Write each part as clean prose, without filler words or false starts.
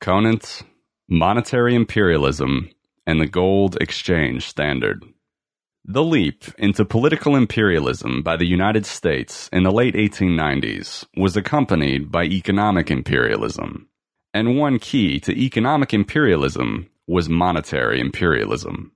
Component: monetary imperialism and the gold exchange standard. The leap into political imperialism by the United States in the late 1890s was accompanied by economic imperialism, and one key to economic imperialism was monetary imperialism.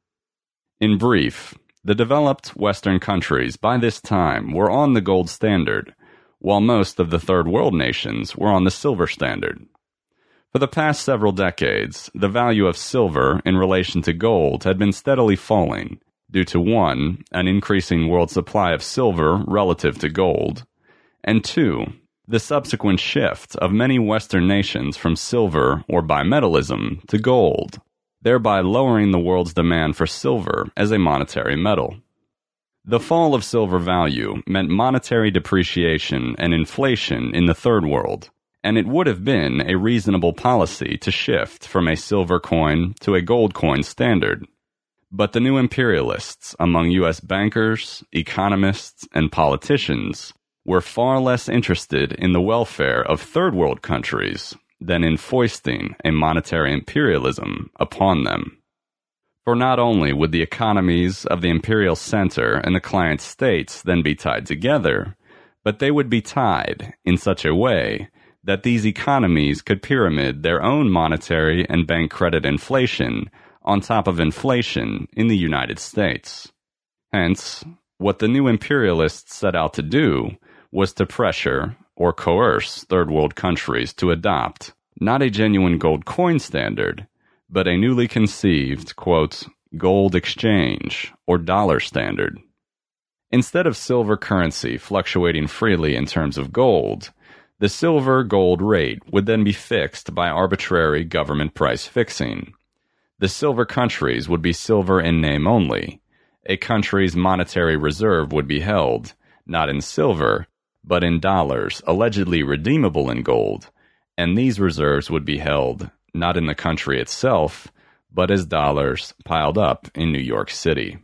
In brief, the developed Western countries by this time were on the gold standard, while most of the Third World nations were on the silver standard. For the past several decades, the value of silver in relation to gold had been steadily falling due to 1, an increasing world supply of silver relative to gold, and 2, the subsequent shift of many Western nations from silver or bimetallism to gold, thereby lowering the world's demand for silver as a monetary metal. The fall of silver value meant monetary depreciation and inflation in the Third World, and it would have been a reasonable policy to shift from a silver coin to a gold coin standard. But the new imperialists among U.S. bankers, economists, and politicians were far less interested in the welfare of Third World countries than in foisting a monetary imperialism upon them. For not only would the economies of the imperial center and the client states then be tied together, but they would be tied in such a way that these economies could pyramid their own monetary and bank credit inflation on top of inflation in the United States. Hence, what the new imperialists set out to do was to pressure or coerce Third World countries to adopt not a genuine gold coin standard, but a newly conceived, quote, gold exchange or dollar standard. Instead of silver currency fluctuating freely in terms of gold, the silver-gold rate would then be fixed by arbitrary government price fixing. The silver countries would be silver in name only. A country's monetary reserve would be held, not in silver, but in dollars allegedly redeemable in gold, and these reserves would be held not in the country itself, but as dollars piled up in New York City.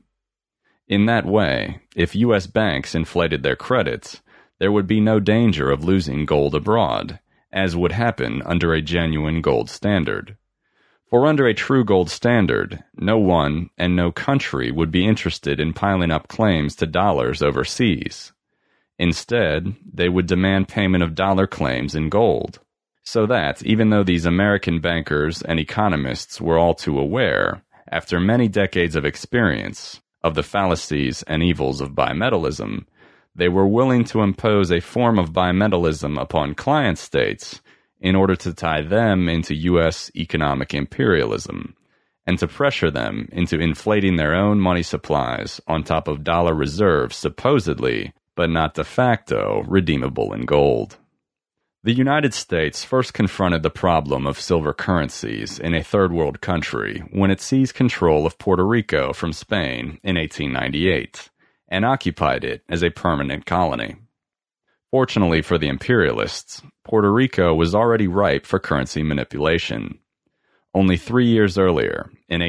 In that way, if U.S. banks inflated their credits, there would be no danger of losing gold abroad, as would happen under a genuine gold standard. For under a true gold standard, no one and no country would be interested in piling up claims to dollars overseas. Instead, they would demand payment of dollar claims in gold, so that even though these American bankers and economists were all too aware, after many decades of experience, of the fallacies and evils of bimetallism, they were willing to impose a form of bimetallism upon client states in order to tie them into U.S. economic imperialism, and to pressure them into inflating their own money supplies on top of dollar reserves supposedly, but not de facto, redeemable in gold. The United States first confronted the problem of silver currencies in a Third World country when it seized control of Puerto Rico from Spain in 1898, and occupied it as a permanent colony. Fortunately for the imperialists, Puerto Rico was already ripe for currency manipulation. Only 3 years earlier, in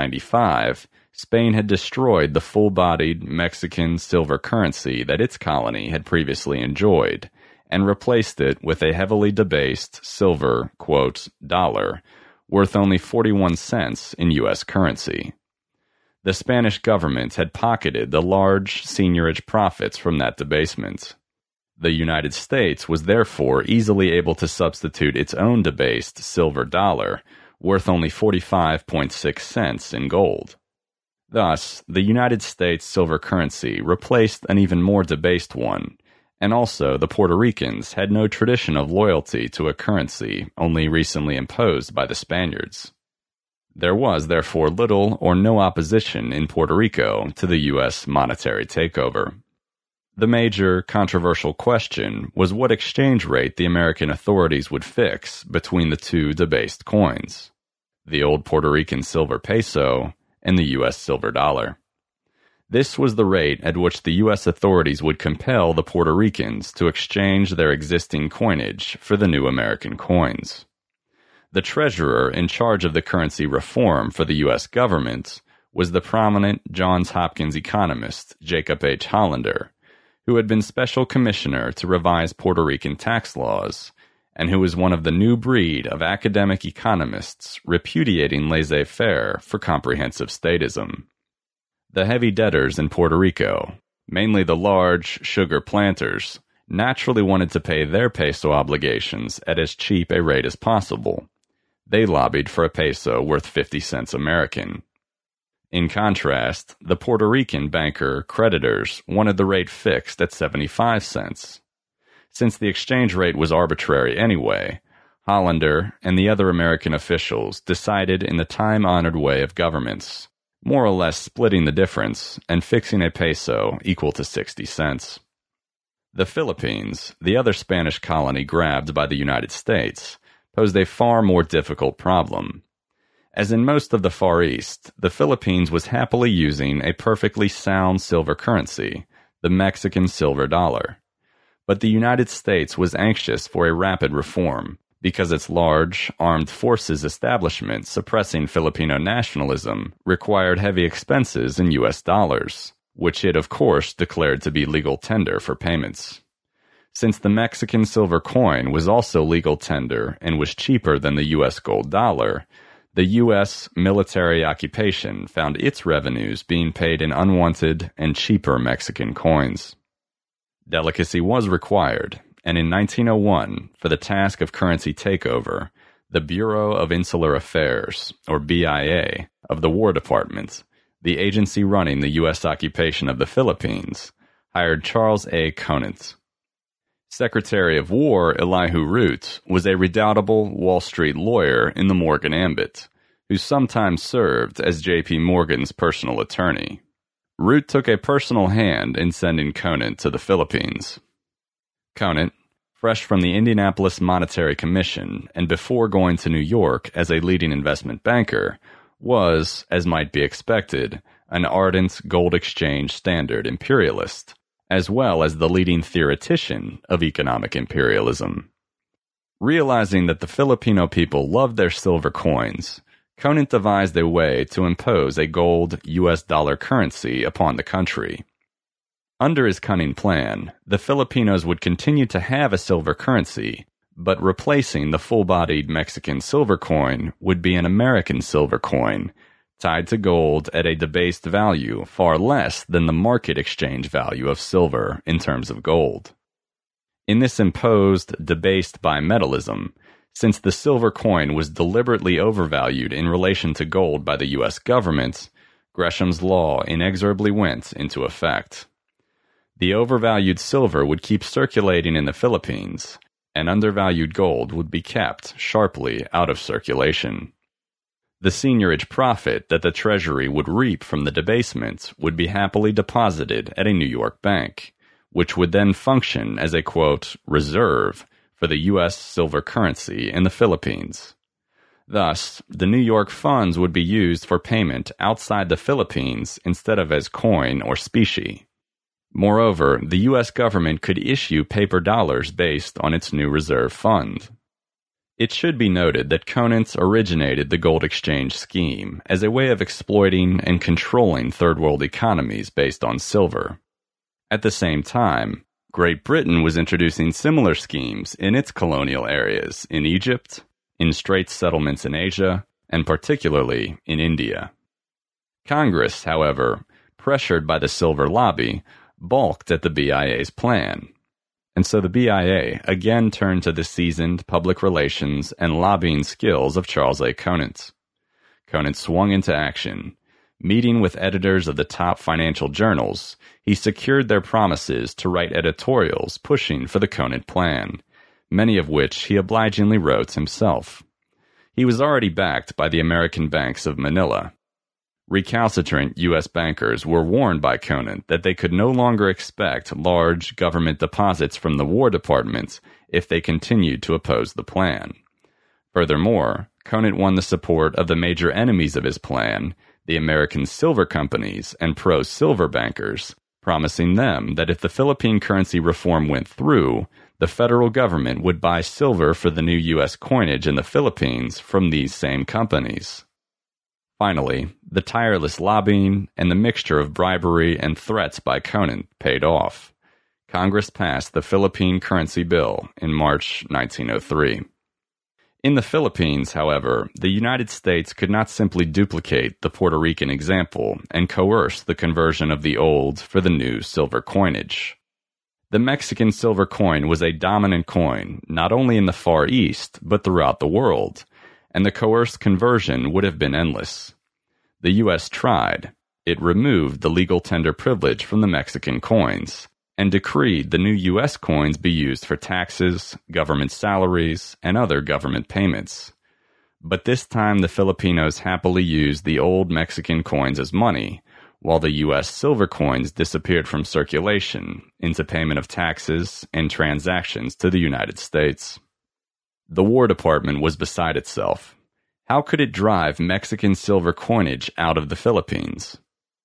1895, Spain had destroyed the full-bodied Mexican silver currency that its colony had previously enjoyed, and replaced it with a heavily debased silver, quote, dollar, worth only 41 cents in U.S. currency. The Spanish government had pocketed the large seigniorage profits from that debasement. The United States was therefore easily able to substitute its own debased silver dollar, worth only 45.6 cents in gold. Thus, the United States silver currency replaced an even more debased one, and also the Puerto Ricans had no tradition of loyalty to a currency only recently imposed by the Spaniards. There was therefore little or no opposition in Puerto Rico to the U.S. monetary takeover. The major controversial question was what exchange rate the American authorities would fix between the two debased coins, the old Puerto Rican silver peso and the U.S. silver dollar. This was the rate at which the U.S. authorities would compel the Puerto Ricans to exchange their existing coinage for the new American coins. The treasurer in charge of the currency reform for the U.S. government was the prominent Johns Hopkins economist Jacob H. Hollander, who had been special commissioner to revise Puerto Rican tax laws, and who was one of the new breed of academic economists repudiating laissez-faire for comprehensive statism. The heavy debtors in Puerto Rico, mainly the large sugar planters, naturally wanted to pay their peso obligations at as cheap a rate as possible. They lobbied for a peso worth 50 cents American. In contrast, the Puerto Rican banker creditors wanted the rate fixed at 75 cents. Since the exchange rate was arbitrary anyway, Hollander and the other American officials decided in the time-honored way of governments, more or less splitting the difference and fixing a peso equal to 60 cents. The Philippines, the other Spanish colony grabbed by the United States, posed a far more difficult problem. As in most of the Far East, the Philippines was happily using a perfectly sound silver currency, the Mexican silver dollar. But the United States was anxious for a rapid reform, because its large, armed forces establishment suppressing Filipino nationalism required heavy expenses in U.S. dollars, which it of course declared to be legal tender for payments. Since the Mexican silver coin was also legal tender and was cheaper than the U.S. gold dollar, the U.S. military occupation found its revenues being paid in unwanted and cheaper Mexican coins. Delicacy was required, and in 1901, for the task of currency takeover, the Bureau of Insular Affairs, or BIA, of the War Department, the agency running the U.S. occupation of the Philippines, hired Charles A. Conant. Secretary of War Elihu Root was a redoubtable Wall Street lawyer in the Morgan ambit, who sometimes served as J.P. Morgan's personal attorney. Root took a personal hand in sending Conant to the Philippines. Conant, fresh from the Indianapolis Monetary Commission and before going to New York as a leading investment banker, was, as might be expected, an ardent gold exchange standard imperialist, as well as the leading theoretician of economic imperialism. Realizing that the Filipino people loved their silver coins, Conant devised a way to impose a gold U.S. dollar currency upon the country. Under his cunning plan, the Filipinos would continue to have a silver currency, but replacing the full-bodied Mexican silver coin would be an American silver coin, tied to gold at a debased value far less than the market exchange value of silver in terms of gold. In this imposed, debased bimetallism, since the silver coin was deliberately overvalued in relation to gold by the U.S. government, Gresham's law inexorably went into effect. The overvalued silver would keep circulating in the Philippines, and undervalued gold would be kept sharply out of circulation. The seigniorage profit that the Treasury would reap from the debasement would be happily deposited at a New York bank, which would then function as a, quote, reserve for the U.S. silver currency in the Philippines. Thus, the New York funds would be used for payment outside the Philippines instead of as coin or specie. Moreover, the U.S. government could issue paper dollars based on its new reserve fund. It should be noted that Conant originated the gold exchange scheme as a way of exploiting and controlling third world economies based on silver. At the same time, Great Britain was introducing similar schemes in its colonial areas in Egypt, in Straits settlements in Asia, and particularly in India. Congress, however, pressured by the silver lobby, balked at the BIA's plan. And so the BIA again turned to the seasoned public relations and lobbying skills of Charles A. Conant. Conant swung into action. Meeting with editors of the top financial journals, he secured their promises to write editorials pushing for the Conant plan, many of which he obligingly wrote himself. He was already backed by the American banks of Manila. Recalcitrant U.S. bankers were warned by Conant that they could no longer expect large government deposits from the War Department if they continued to oppose the plan. Furthermore, Conant won the support of the major enemies of his plan, the American silver companies and pro-silver bankers, promising them that if the Philippine currency reform went through, the federal government would buy silver for the new U.S. coinage in the Philippines from these same companies. Finally, the tireless lobbying and the mixture of bribery and threats by Conant paid off. Congress passed the Philippine Currency Bill in March 1903. In the Philippines, however, the United States could not simply duplicate the Puerto Rican example and coerce the conversion of the old for the new silver coinage. The Mexican silver coin was a dominant coin not only in the Far East, but throughout the world, and the coerced conversion would have been endless. The U.S. tried. It removed the legal tender privilege from the Mexican coins, and decreed the new U.S. coins be used for taxes, government salaries, and other government payments. But this time the Filipinos happily used the old Mexican coins as money, while the U.S. silver coins disappeared from circulation into payment of taxes and transactions to the United States. The War Department was beside itself. How could it drive Mexican silver coinage out of the Philippines?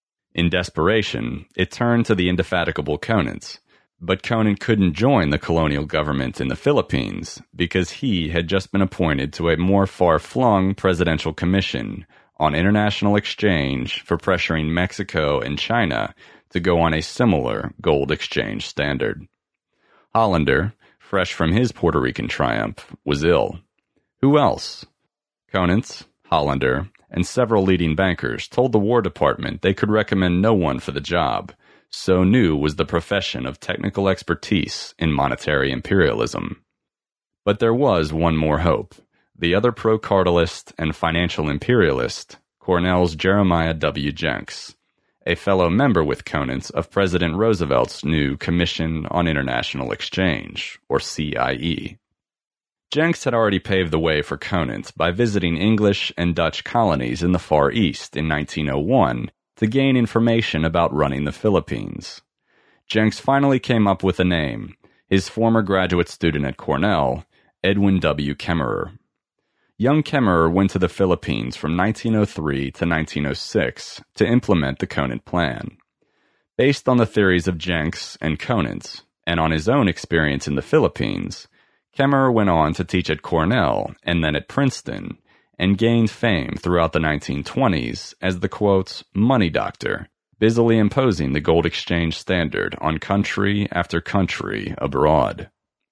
In desperation, it turned to the indefatigable Conant, but Conant couldn't join the colonial government in the Philippines because he had just been appointed to a more far-flung presidential commission on international exchange for pressuring Mexico and China to go on a similar gold exchange standard. Hollander, fresh from his Puerto Rican triumph, was ill. Who else? Conant, Hollander, and several leading bankers told the War Department they could recommend no one for the job, so new was the profession of technical expertise in monetary imperialism. But there was one more hope. The other pro-cartelist and financial imperialist, Cornell's Jeremiah W. Jenks, a fellow member with Conant of President Roosevelt's new Commission on International Exchange, or CIE. Jenks had already paved the way for Conant by visiting English and Dutch colonies in the Far East in 1901 to gain information about running the Philippines. Jenks finally came up with a name, his former graduate student at Cornell, Edwin W. Kemmerer. Young Kemmerer went to the Philippines from 1903 to 1906 to implement the Conant Plan. Based on the theories of Jenks and Conant, and on his own experience in the Philippines, Kemmerer went on to teach at Cornell and then at Princeton, and gained fame throughout the 1920s as the, quote, money doctor, busily imposing the gold exchange standard on country after country abroad.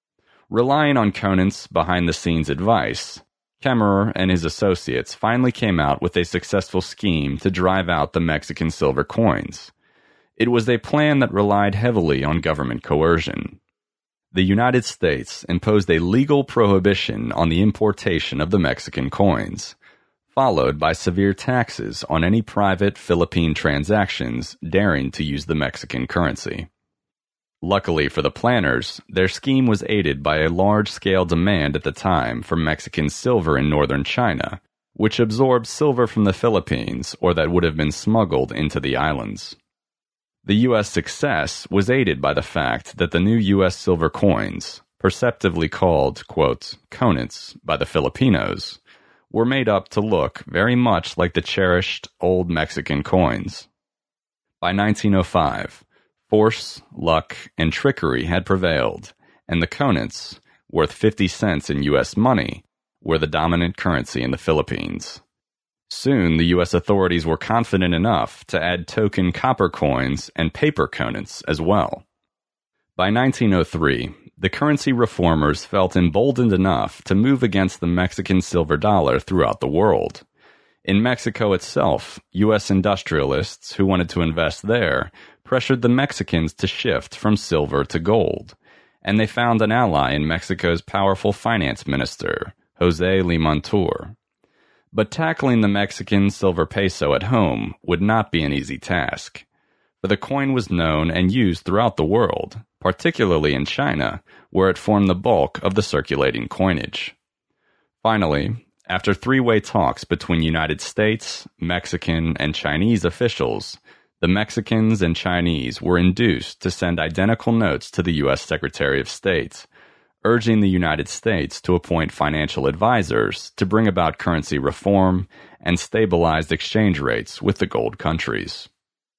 Relying on Conant's behind-the-scenes advice, Kemmerer and his associates finally came out with a successful scheme to drive out the Mexican silver coins. It was a plan that relied heavily on government coercion. The United States imposed a legal prohibition on the importation of the Mexican coins, followed by severe taxes on any private Philippine transactions daring to use the Mexican currency. Luckily for the planners, their scheme was aided by a large-scale demand at the time for Mexican silver in northern China, which absorbed silver from the Philippines or that would have been smuggled into the islands. The U.S. success was aided by the fact that the new U.S. silver coins, perceptively called, quote, Conants by the Filipinos, were made up to look very much like the cherished old Mexican coins. By 1905, force, luck, and trickery had prevailed, and the Conants, worth 50 cents in U.S. money, were the dominant currency in the Philippines. Soon, the U.S. authorities were confident enough to add token copper coins and paper Conants as well. By 1903, the currency reformers felt emboldened enough to move against the Mexican silver dollar throughout the world. In Mexico itself, U.S. industrialists who wanted to invest there pressured the Mexicans to shift from silver to gold, and they found an ally in Mexico's powerful finance minister, José Limantour. But tackling the Mexican silver peso at home would not be an easy task, for the coin was known and used throughout the world, particularly in China, where it formed the bulk of the circulating coinage. Finally, after three-way talks between United States, Mexican, and Chinese officials, the Mexicans and Chinese were induced to send identical notes to the U.S. Secretary of State, urging the United States to appoint financial advisors to bring about currency reform and stabilized exchange rates with the gold countries.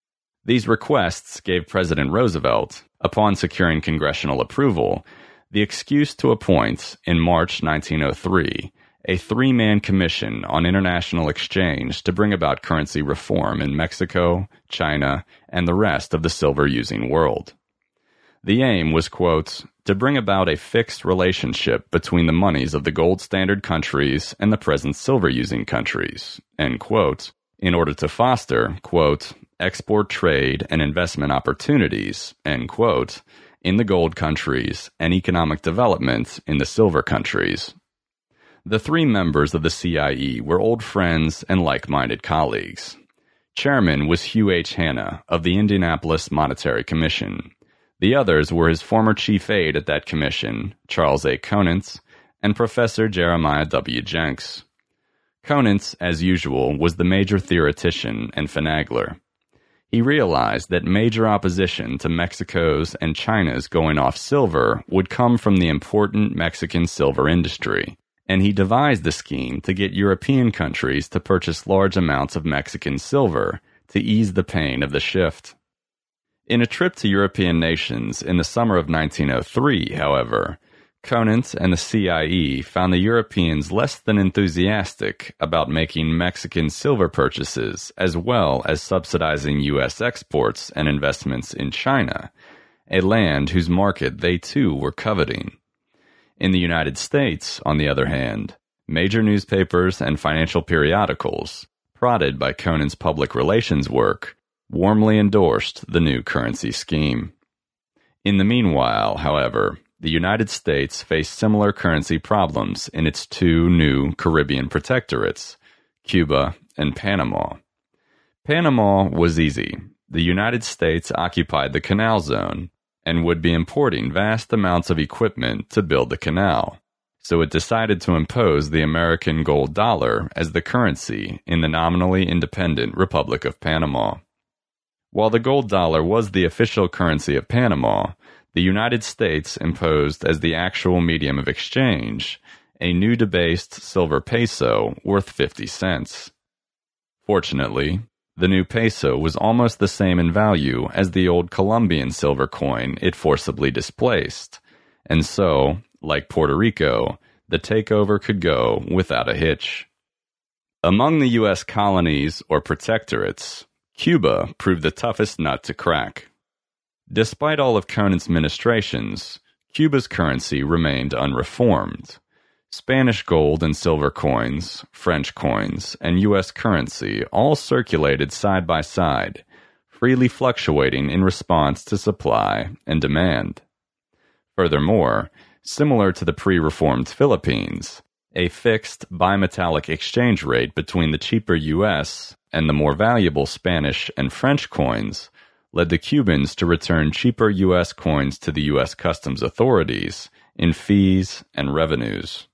These requests gave President Roosevelt, upon securing congressional approval, the excuse to appoint, in March 1903, a three-man commission on international exchange to bring about currency reform in Mexico, China, and the rest of the silver-using world. The aim was, quote, to bring about a fixed relationship between the monies of the gold standard countries and the present silver-using countries, end quote, in order to foster, quote, export trade and investment opportunities, end quote, in the gold countries and economic development in the silver countries. The three members of the CIE were old friends and like-minded colleagues. Chairman was Hugh H. Hanna of the Indianapolis Monetary Commission. The others were his former chief aide at that commission, Charles A. Conant, and Professor Jeremiah W. Jenks. Conant, as usual, was the major theoretician and finagler. He realized that major opposition to Mexico's and China's going off silver would come from the important Mexican silver industry, and he devised a scheme to get European countries to purchase large amounts of Mexican silver to ease the pain of the shift. In a trip to European nations in the summer of 1903, however, Conant and the CIE found the Europeans less than enthusiastic about making Mexican silver purchases as well as subsidizing U.S. exports and investments in China, a land whose market they too were coveting. In the United States, on the other hand, major newspapers and financial periodicals, prodded by Conant's public relations work, warmly endorsed the new currency scheme. In the meanwhile, however, the United States faced similar currency problems in its two new Caribbean protectorates, Cuba and Panama. Panama was easy. The United States occupied the canal zone and would be importing vast amounts of equipment to build the canal, so it decided to impose the American gold dollar as the currency in the nominally independent Republic of Panama. While the gold dollar was the official currency of Panama, the United States imposed as the actual medium of exchange a new debased silver peso worth 50 cents. Fortunately, the new peso was almost the same in value as the old Colombian silver coin it forcibly displaced, and so, like Puerto Rico, the takeover could go without a hitch. Among the U.S. colonies or protectorates, Cuba proved the toughest nut to crack. Despite all of Conant's ministrations, Cuba's currency remained unreformed. Spanish gold and silver coins, French coins, and U.S. currency all circulated side by side, freely fluctuating in response to supply and demand. Furthermore, similar to the pre-reformed Philippines, a fixed bimetallic exchange rate between the cheaper U.S. and the more valuable Spanish and French coins led the Cubans to return cheaper U.S. coins to the U.S. customs authorities in fees and revenues.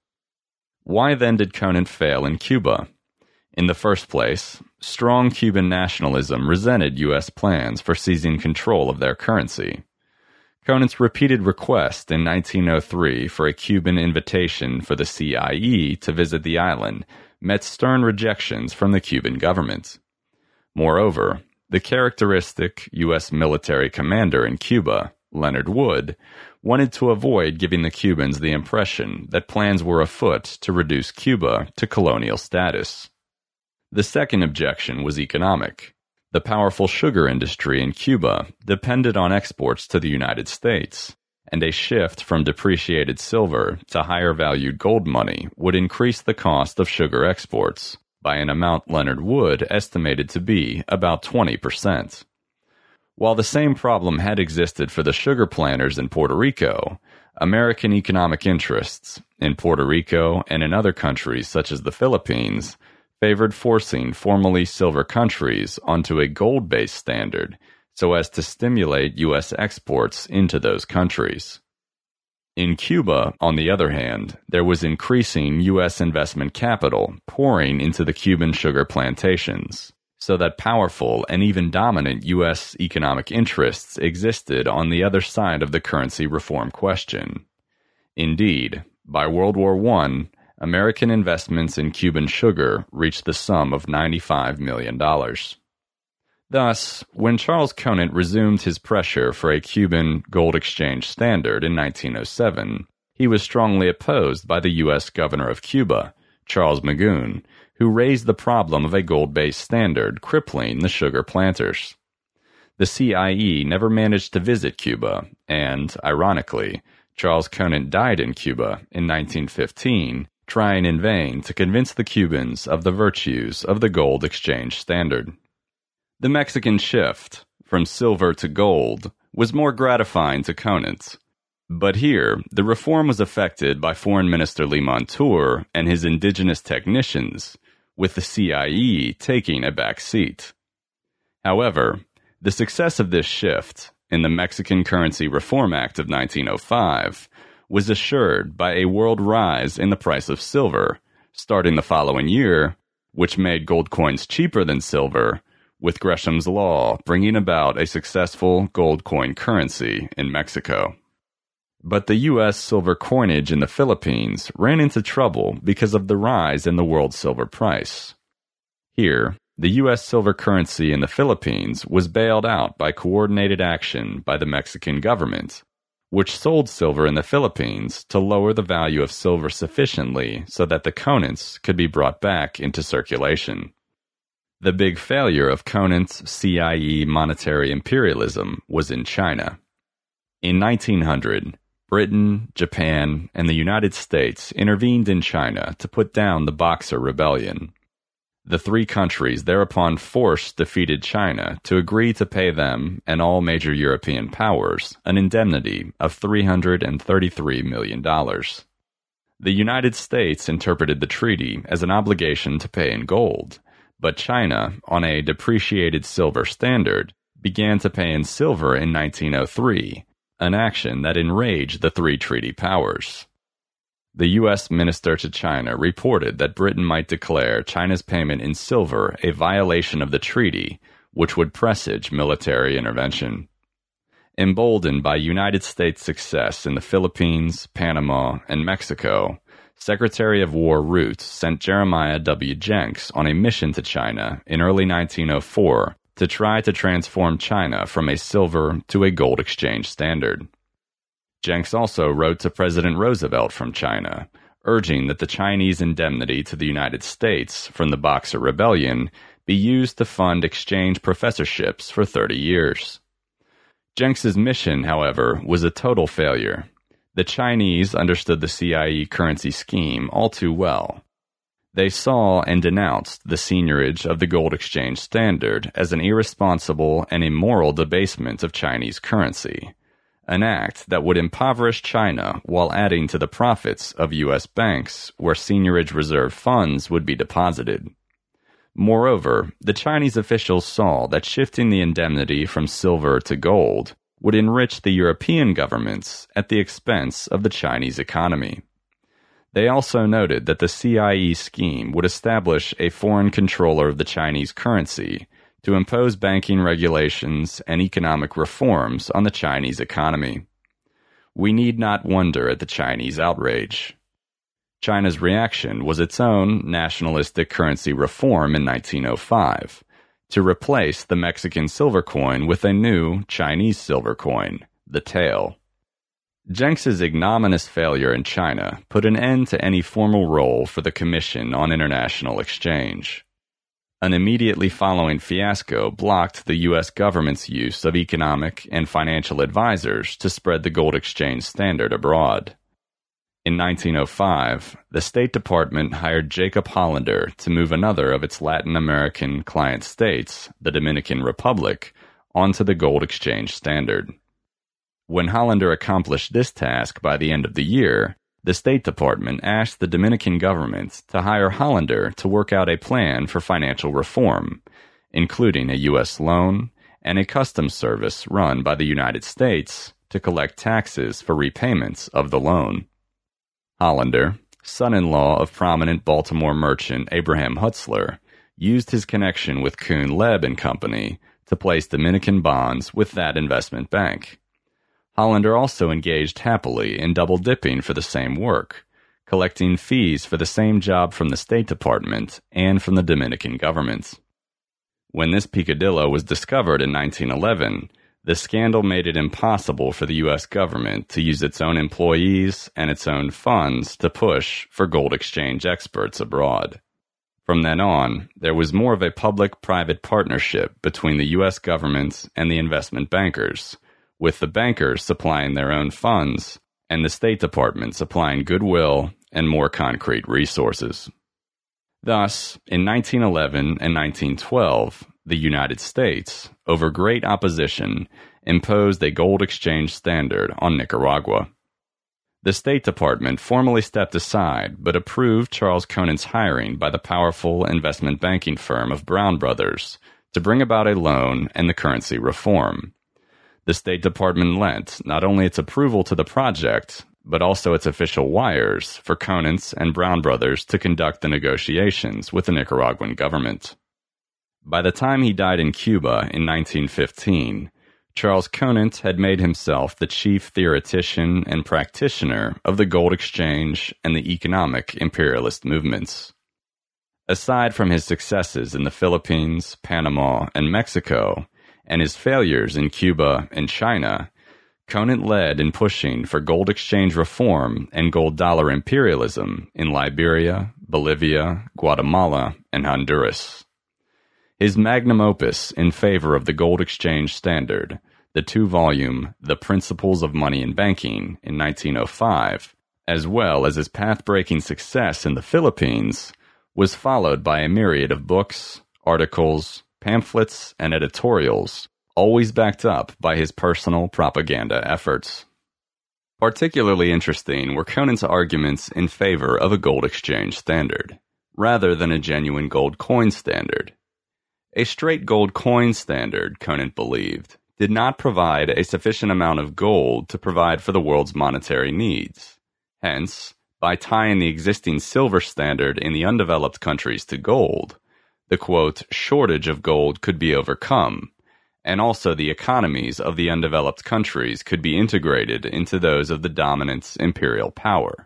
Why then did Conant fail in Cuba? In the first place, strong Cuban nationalism resented U.S. plans for seizing control of their currency. Conant's repeated request in 1903 for a Cuban invitation for the CIE to visit the island met stern rejections from the Cuban government. Moreover, the characteristic U.S. military commander in Cuba, Leonard Wood, wanted to avoid giving the Cubans the impression that plans were afoot to reduce Cuba to colonial status. The second objection was economic. The powerful sugar industry in Cuba depended on exports to the United States, and a shift from depreciated silver to higher-valued gold money would increase the cost of sugar exports by an amount Leonard Wood estimated to be about 20%. While the same problem had existed for the sugar planters in Puerto Rico, American economic interests in Puerto Rico and in other countries such as the Philippines favored forcing formerly silver countries onto a gold-based standard so as to stimulate U.S. exports into those countries. In Cuba, on the other hand, there was increasing U.S. investment capital pouring into the Cuban sugar plantations, so that powerful and even dominant U.S. economic interests existed on the other side of the currency reform question. Indeed, by World War I, American investments in Cuban sugar reached the sum of $95 million. Thus, when Charles Conant resumed his pressure for a Cuban gold exchange standard in 1907, he was strongly opposed by the U.S. governor of Cuba, Charles Magoon, who raised the problem of a gold-based standard crippling the sugar planters. The CIE never managed to visit Cuba, and, ironically, Charles Conant died in Cuba in 1915, trying in vain to convince the Cubans of the virtues of the gold exchange standard. The Mexican shift from silver to gold was more gratifying to Conant. But here, the reform was effected by Foreign Minister Lee Montour and his indigenous technicians, with the CIE taking a back seat. However, the success of this shift in the Mexican Currency Reform Act of 1905 was assured by a world rise in the price of silver, starting the following year, which made gold coins cheaper than silver, with Gresham's Law bringing about a successful gold coin currency in Mexico. But the U.S. silver coinage in the Philippines ran into trouble because of the rise in the world silver price. Here, the U.S. silver currency in the Philippines was bailed out by coordinated action by the Mexican government, which sold silver in the Philippines to lower the value of silver sufficiently so that the Conants could be brought back into circulation. The big failure of Conant's CIE monetary imperialism was in China. In 1900, Britain, Japan, and the United States intervened in China to put down the Boxer Rebellion. The three countries thereupon forced defeated China to agree to pay them and all major European powers an indemnity of $333 million. The United States interpreted the treaty as an obligation to pay in gold, but China, on a depreciated silver standard, began to pay in silver in 1903, an action that enraged the three treaty powers. The U.S. minister to China reported that Britain might declare China's payment in silver a violation of the treaty, which would presage military intervention. Emboldened by United States success in the Philippines, Panama, and Mexico, Secretary of War Roots sent Jeremiah W. Jenks on a mission to China in early 1904 to try to transform China from a silver to a gold exchange standard. Jenks also wrote to President Roosevelt from China, urging that the Chinese indemnity to the United States from the Boxer Rebellion be used to fund exchange professorships for 30 years. Jenks's mission, however, was a total failure. The Chinese understood the CIE currency scheme all too well. They saw and denounced the seigniorage of the gold exchange standard as an irresponsible and immoral debasement of Chinese currency, an act that would impoverish China while adding to the profits of U.S. banks where seigniorage reserve funds would be deposited. Moreover, the Chinese officials saw that shifting the indemnity from silver to gold would enrich the European governments at the expense of the Chinese economy. They also noted that the CIE scheme would establish a foreign controller of the Chinese currency to impose banking regulations and economic reforms on the Chinese economy. We need not wonder at the Chinese outrage. China's reaction was its own nationalistic currency reform in 1905, to replace the Mexican silver coin with a new Chinese silver coin, the tael. Jenks's ignominious failure in China put an end to any formal role for the Commission on International Exchange. An immediately following fiasco blocked the U.S. government's use of economic and financial advisors to spread the gold exchange standard abroad. In 1905, the State Department hired Jacob Hollander to move another of its Latin American client states, the Dominican Republic, onto the gold exchange standard. When Hollander accomplished this task by the end of the year, the State Department asked the Dominican government to hire Hollander to work out a plan for financial reform, including a U.S. loan and a customs service run by the United States to collect taxes for repayments of the loan. Hollander, son-in-law of prominent Baltimore merchant Abraham Hutzler, used his connection with Kuhn Loeb and Company to place Dominican bonds with that investment bank. Hollander also engaged happily in double-dipping for the same work, collecting fees for the same job from the State Department and from the Dominican government. When this peccadillo was discovered in 1911, the scandal made it impossible for the U.S. government to use its own employees and its own funds to push for gold exchange experts abroad. From then on, there was more of a public-private partnership between the U.S. government and the investment bankers, with the bankers supplying their own funds and the State Department supplying goodwill and more concrete resources. Thus, in 1911 and 1912, the United States, over great opposition, imposed a gold exchange standard on Nicaragua. The State Department formally stepped aside but approved Charles Conant's hiring by the powerful investment banking firm of Brown Brothers to bring about a loan and the currency reform. The State Department lent not only its approval to the project, but also its official wires for Conant's and Brown Brothers to conduct the negotiations with the Nicaraguan government. By the time he died in Cuba in 1915, Charles Conant had made himself the chief theoretician and practitioner of the gold exchange and the economic imperialist movements. Aside from his successes in the Philippines, Panama, and Mexico, and his failures in Cuba and China, Conant led in pushing for gold exchange reform and gold dollar imperialism in Liberia, Bolivia, Guatemala, and Honduras. His magnum opus in favor of the gold exchange standard, the two-volume The Principles of Money and Banking in 1905, as well as his path-breaking success in the Philippines, was followed by a myriad of books, articles, pamphlets, and editorials, always backed up by his personal propaganda efforts. Particularly interesting were Conant's arguments in favor of a gold exchange standard, rather than a genuine gold coin standard. A straight gold coin standard, Conant believed, did not provide a sufficient amount of gold to provide for the world's monetary needs. Hence, by tying the existing silver standard in the undeveloped countries to gold, the, quote, shortage of gold could be overcome, and also the economies of the undeveloped countries could be integrated into those of the dominant imperial power.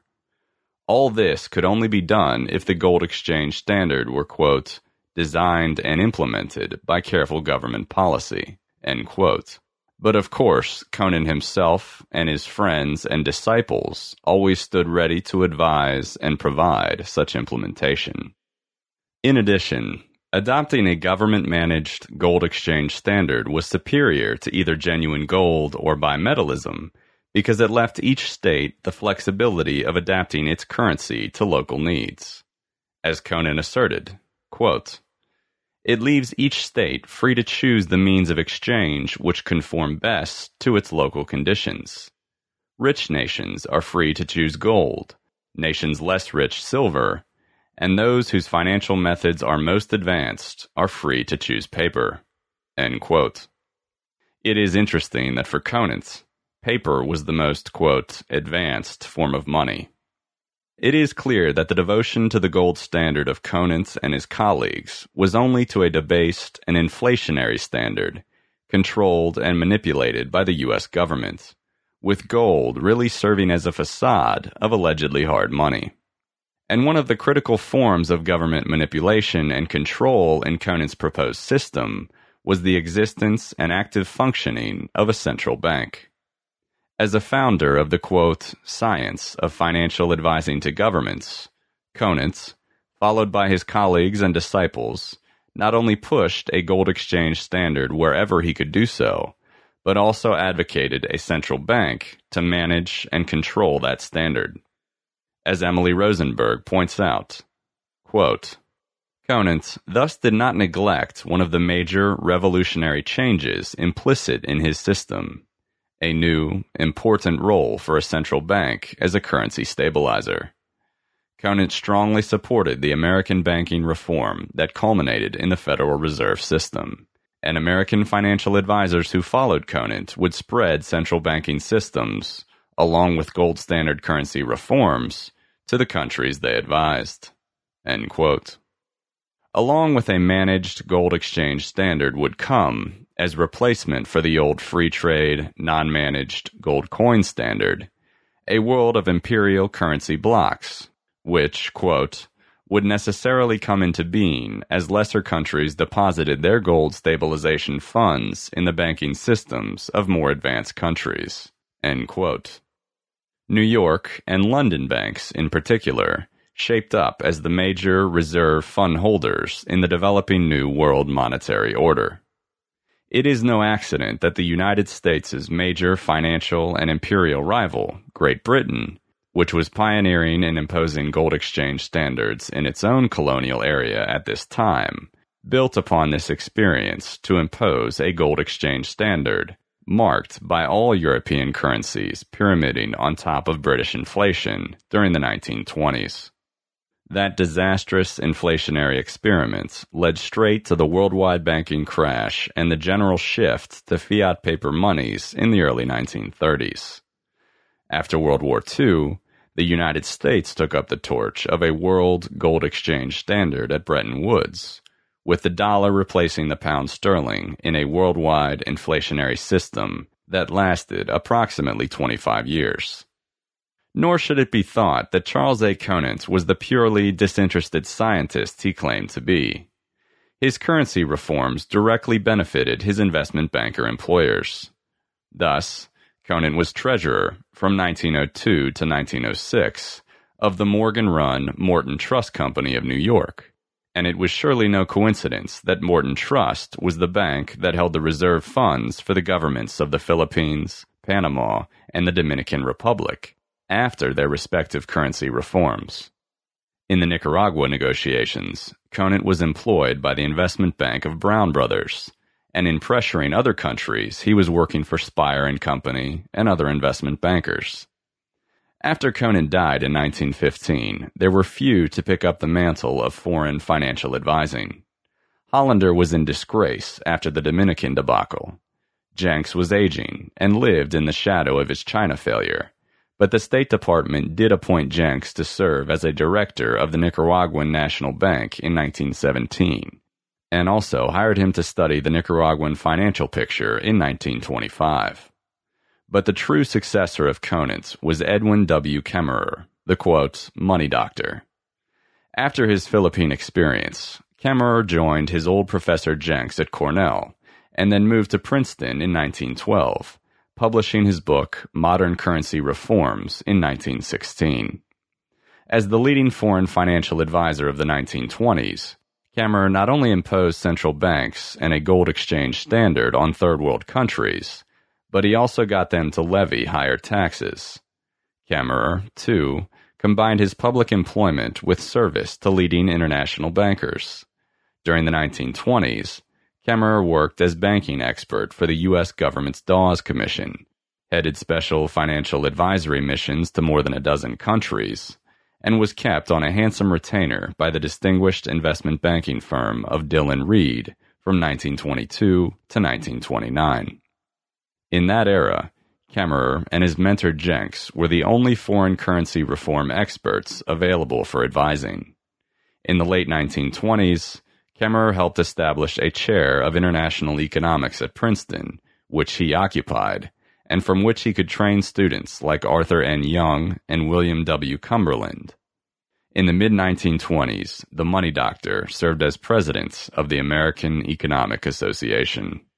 All this could only be done if the gold exchange standard were, quote, designed and implemented by careful government policy, end quote. But of course, Conant himself and his friends and disciples always stood ready to advise and provide such implementation. In addition, adopting a government-managed gold exchange standard was superior to either genuine gold or bimetallism because it left each state the flexibility of adapting its currency to local needs. As Conant asserted, quote, it leaves each state free to choose the means of exchange which conform best to its local conditions. Rich nations are free to choose gold, nations less rich silver, and those whose financial methods are most advanced are free to choose paper. End quote. It is interesting that for Conant, paper was the most, quote, advanced form of money. It is clear that the devotion to the gold standard of Conant and his colleagues was only to a debased and inflationary standard, controlled and manipulated by the U.S. government, with gold really serving as a facade of allegedly hard money. And one of the critical forms of government manipulation and control in Conant's proposed system was the existence and active functioning of a central bank. As a founder of the, quote, science of financial advising to governments, Conant, followed by his colleagues and disciples, not only pushed a gold exchange standard wherever he could do so, but also advocated a central bank to manage and control that standard. As Emily Rosenberg points out, quote, Conant thus did not neglect one of the major revolutionary changes implicit in his system, a new, important role for a central bank as a currency stabilizer. Conant strongly supported the American banking reform that culminated in the Federal Reserve System, and American financial advisors who followed Conant would spread central banking systems, along with gold standard currency reforms, to the countries they advised. End quote. Along with a managed gold exchange standard would come, as replacement for the old free trade, non-managed gold coin standard, a world of imperial currency blocks, which, quote, would necessarily come into being as lesser countries deposited their gold stabilization funds in the banking systems of more advanced countries, end quote. New York and London banks, in particular, shaped up as the major reserve fund holders in the developing New World Monetary Order. It is no accident that the United States' major financial and imperial rival, Great Britain, which was pioneering and imposing gold exchange standards in its own colonial area at this time, built upon this experience to impose a gold exchange standard marked by all European currencies pyramiding on top of British inflation during the 1920s. That disastrous inflationary experiment led straight to the worldwide banking crash and the general shift to fiat paper monies in the early 1930s. After World War II, the United States took up the torch of a world gold exchange standard at Bretton Woods, with the dollar replacing the pound sterling in a worldwide inflationary system that lasted approximately 25 years. Nor should it be thought that Charles A. Conant was the purely disinterested scientist he claimed to be. His currency reforms directly benefited his investment banker employers. Thus, Conant was treasurer from 1902 to 1906 of the Morgan-run Morton Trust Company of New York, and it was surely no coincidence that Morton Trust was the bank that held the reserve funds for the governments of the Philippines, Panama, and the Dominican Republic after their respective currency reforms. In the Nicaragua negotiations, Conant was employed by the investment bank of Brown Brothers, and in pressuring other countries, he was working for Spire and Company and other investment bankers. After Conant died in 1915, there were few to pick up the mantle of foreign financial advising. Hollander was in disgrace after the Dominican debacle. Jenks was aging and lived in the shadow of his China failure, but the State Department did appoint Jenks to serve as a director of the Nicaraguan National Bank in 1917, and also hired him to study the Nicaraguan financial picture in 1925. But the true successor of Conant was Edwin W. Kemmerer, the quote, money doctor. After his Philippine experience, Kemmerer joined his old professor Jenks at Cornell, and then moved to Princeton in 1912, publishing his book Modern Currency Reforms in 1916. As the leading foreign financial advisor of the 1920s, Kemmerer not only imposed central banks and a gold exchange standard on third world countries, but he also got them to levy higher taxes. Kemmerer, too, combined his public employment with service to leading international bankers. During the 1920s, Kemmerer worked as banking expert for the U.S. government's Dawes Commission, headed special financial advisory missions to more than a dozen countries, and was kept on a handsome retainer by the distinguished investment banking firm of Dillon Read from 1922 to 1929. In that era, Kemmerer and his mentor Jenks were the only foreign currency reform experts available for advising. In the late 1920s, Kemmerer helped establish a chair of international economics at Princeton, which he occupied, and from which he could train students like Arthur N. Young and William W. Cumberland. In the mid-1920s, the money doctor served as president of the American Economic Association.